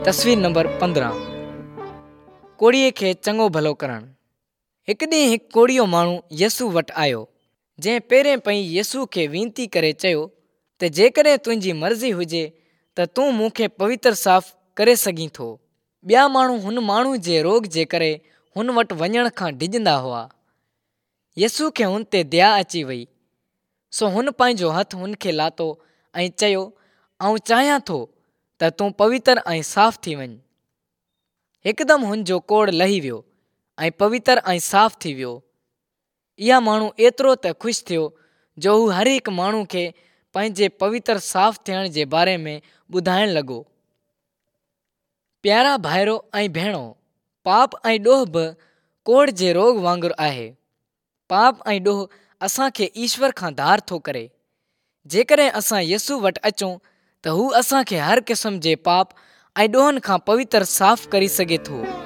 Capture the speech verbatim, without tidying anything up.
तस्वीर नंबर पंद्रहं। कोड़ीअ खे चङो भलो करणु। हिकु ॾींहुं हिकु कोड़ीयो माण्हू यसू वटि आयो, जंहिं पहिरें पई यसू खे वेनती करे चयो त जेकॾहिं तुंहिंजी मर्ज़ी हुजे त तूं मूंखे पवित्र साफ़ करे सघीं थो। ॿिया माण्हू हुन माण्हू जे रोग जे करे हुन वटि वञण खां डिॼंदा हुआ। यसू खे हुन ते दया अची वई, सो हुन पंहिंजो हथु हुन खे लातो ऐं चयो, आउं चाहियां थो त तूं पवित्र ऐं साफ़ थी वञ। हिकदमि हुन जो कोड़ लही वियो ऐं पवित्र ऐं साफ़ थी वियो। इहा माण्हू एतिरो त ख़ुशि थियो जो हू हर हिकु माण्हू खे पंहिंजे पवित्र साफ़ थियण जे बारे में ॿुधाइण लॻो। प्यारा भाइरो ऐं भेणो, पाप ऐं ॾोह बि कोड़ जे रोग वांगुरु आहे। पाप ऐं ॾोह असांखे ईश्वर खां धार थो करे। जेकॾहिं असां यसू वटि अचूं त हू असांखे हर क़िस्म जे पाप ऐं ॾोहनि खां पवित्र साफ़ करे सघे थो।